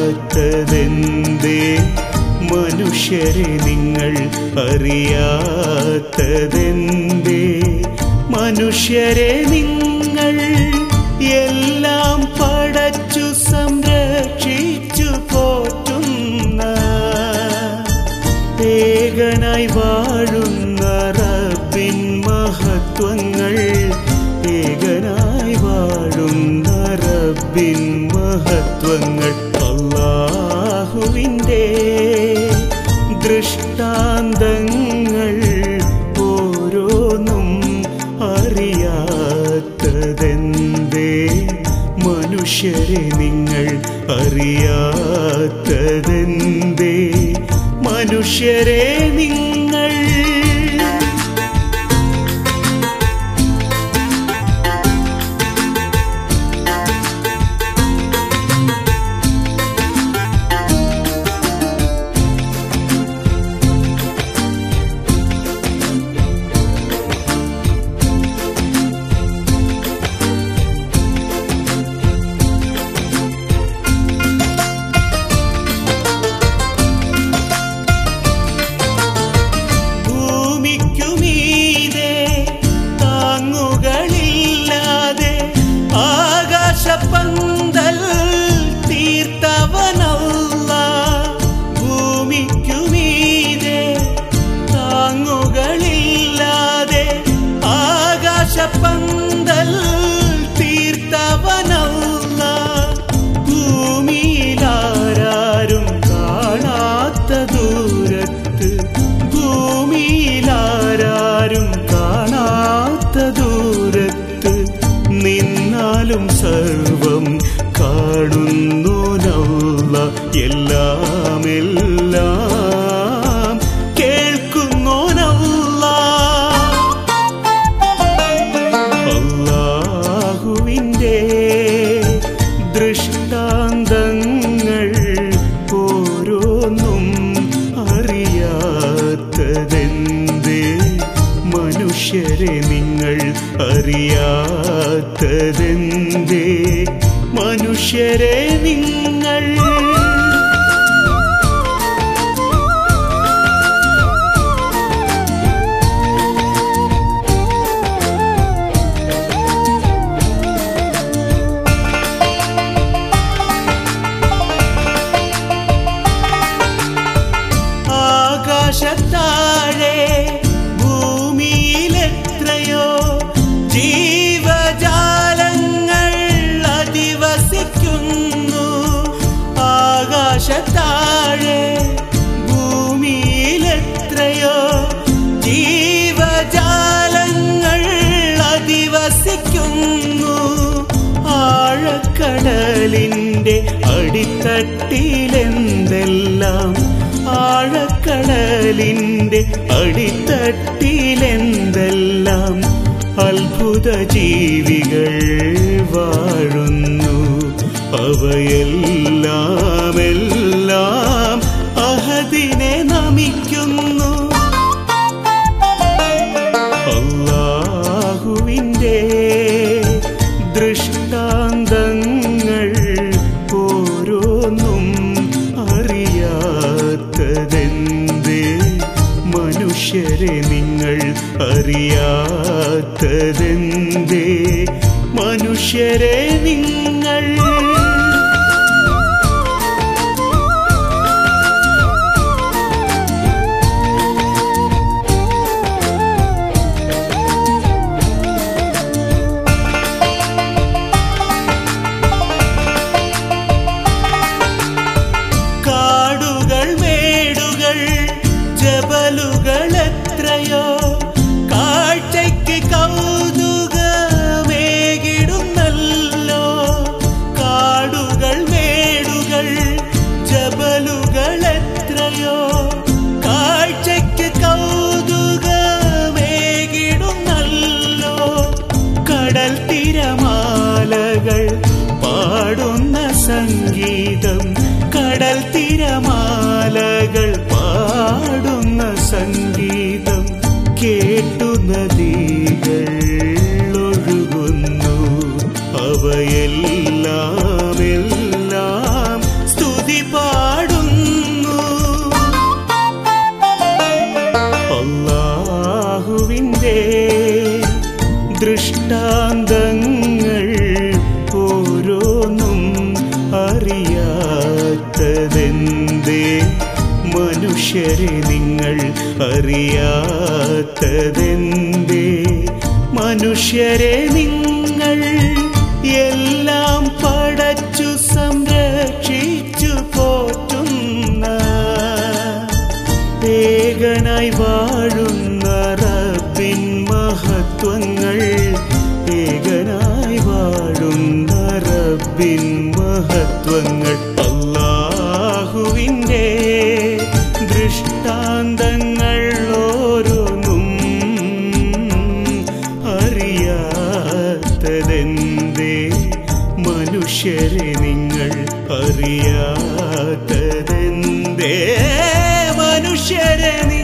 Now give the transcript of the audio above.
അറിയാത്തതെന്തേ മനുഷ്യരെ നിങ്ങൾ അറിയാത്തതെന്തേ മനുഷ്യരെ നിങ്ങൾ എല്ലാം പടച്ചു സംരക്ഷിച്ചു പോറ്റുന്ന ഏകനായി വാഴുന്ന റബ്ബിൻ മഹത്വങ്ങൾ ഏകനായി വാഴുന്ന റബ്ബിൻ മഹത്വങ്ങൾ അല്ലാഹുവിൻ്റെ ദൃഷ്ടാന്തങ്ങൾ ഓരോന്നും അറിയാത്തതെന്തേ മനുഷ്യരെ നിങ്ങൾ അറിയാത്തതെന്തേ മനുഷ്യരെ നിങ്ങൾ പന്തൽ തീർത്തവനല്ല ഭൂമിക്കുമീതെ താങ്ങുകളില്ലാതെ ആകാശപന്തൽ തീർത്തവനല്ല ഭൂമിയിലാരും കാണാത്ത ദൂരത്ത് ഭൂമിയിലാരും കാണാത്ത ദൂരത്ത് നിന്നാലും സർവം കാണുന്നോനല്ല എല്ലാം എല്ലാം കേൾക്കുന്നോനല്ല അല്ലാഹുവിൻ്റെ ദൃഷ്ടാന്തങ്ങൾ ഓരോന്നും അറിയാത്തതെന്തേ മനുഷ്യരെ നിങ്ങൾ അറിയാത്തതെന്തേ മനുഷ്യരെ നിങ്ങൾ ആകാശത്താഴെ ഭൂമിയിലെത്രയോ ജീവജാലങ്ങൾ അധിവസിക്കുന്നു ആകാശത്താഴെ ഭൂമിയിലെത്രയോ ജീവജാലങ്ങൾ അധിവസിക്കുന്നു ആഴക്കടലിൻ്റെ അടിത്തട്ടിലെന്തെല്ലാം ആഴക്കടലിൻ്റെ അടിത്തട്ടിലെന്തെല്ലാം അത്ഭുത ജീവികൾ വാഴുന്നു അവയെല്ലാം എല്ലാം അഹദിനെ നമിക്കുന്നു അല്ലാഹുവിൻ്റെ ദൃഷ്ടാന്തങ്ങൾ ഓരോന്നും അറിയാത്തതെന്തേ മനുഷ്യരെ നിങ്ങൾ അറിയാത്തതെന്തേ മനുഷ്യരെ നിങ്ങൾ ജബലുകൾ എത്രയോ കാഴ്ചയ്ക്ക് കൗതുകമേകിടുന്നല്ലോ മനുഷ്യരെ നിങ്ങൾ അറിയാത്തതെന്തേ മനുഷ്യരെ നിങ്ങൾ എല്ലാം പടച്ചു സംരക്ഷിച്ചു പോറ്റുന്ന ഏകനായി വാഴുന്ന റബ്ബിൻ മഹത്വങ്ങൾ ഏകനായി വാഴുന്ന റബ്ബിൻ മഹത്വങ്ങൾ അല്ലാഹുവിൻ്റെ ദൃഷ്ടാന്തങ്ങൾ ഓരോന്നും അറിയാത്തതെന്തേ മനുഷ്യരെ നിങ്ങൾ അറിയാത്തതെന്തേ മനുഷ്യരെ